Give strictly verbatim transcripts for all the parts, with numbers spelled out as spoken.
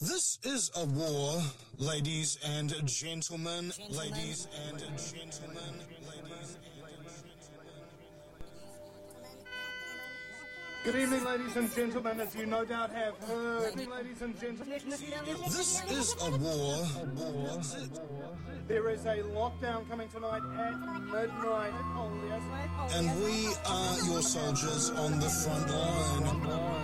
This is a war, ladies and gentlemen, gentlemen. ladies and gentlemen, ladies and gentlemen. Good evening, ladies and gentlemen, as you no doubt have heard. Ladies and gentlemen, this is a war. A war. There is a lockdown coming tonight at midnight. Oh, yes. And we are your soldiers on the front line.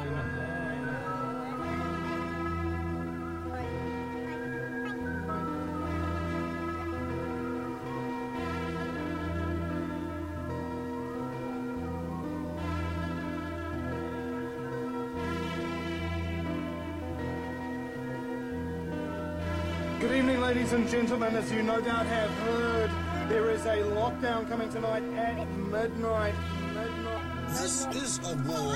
Good evening, ladies and gentlemen, as you no doubt have heard, there is a lockdown coming tonight at midnight. midnight. This is a war.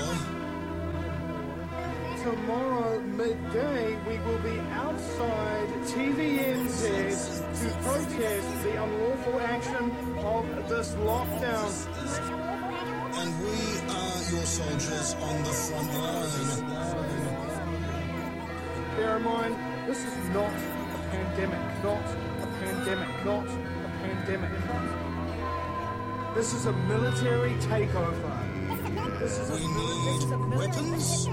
Tomorrow midday, we will be outside T V N Z to protest the unlawful action of this lockdown. And we are your soldiers on the front line. Bear in mind, this is not pandemic, not a pandemic, not a pandemic. This is a military takeover. This is we a need weapons.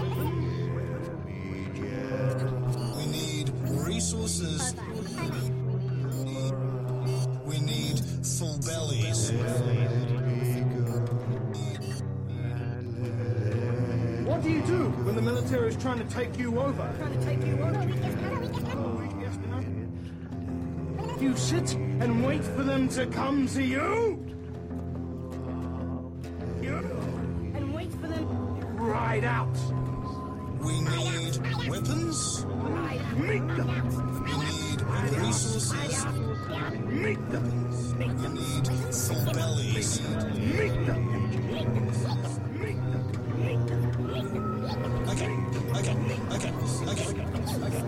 We need resources. We need full bellies. What do you do when the military is trying to take you over? Trying to take you over. You sit and wait for them to come to you? You? And wait for them. Ride out. We need weapons. Meet them. We need resources. Meet them. We need full bellies. Meet them. Okay, okay, okay, okay, okay.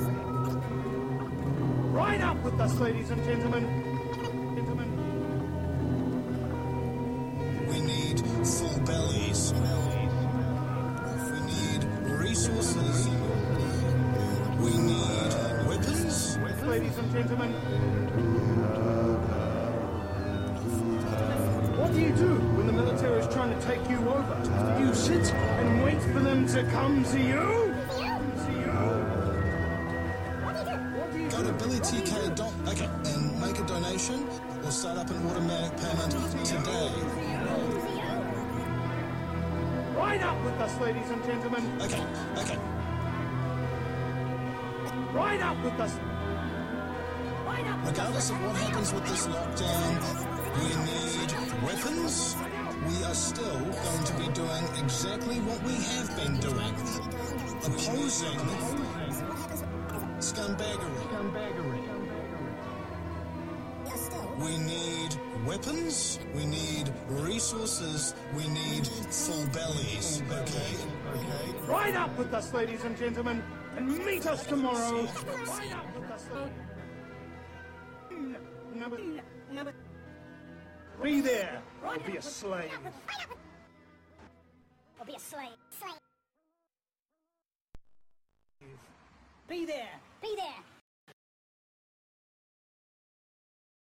Ride up with us, ladies and gentlemen. Gentlemen. We need full bellies. We need resources. We need weapons. Ladies and gentlemen. What do you do when the military is trying to take you over? You sit and wait for them to come to you? Go to billy t k dot okay, and make a donation or start up an automatic payment today. Ride up with us, ladies and gentlemen. Okay, okay. Ride up with us. Regardless of what happens with this lockdown, we need weapons. We are still going to be doing exactly what we have been doing. Opposing scumbaggery. We need weapons, we need resources, we need full bellies, okay? Okay. Ride up with us, ladies and gentlemen, and meet us tomorrow. Ride up with us. Number, Number. Be there, or be a slave. Or be a slave. Slave. Be there. Be there.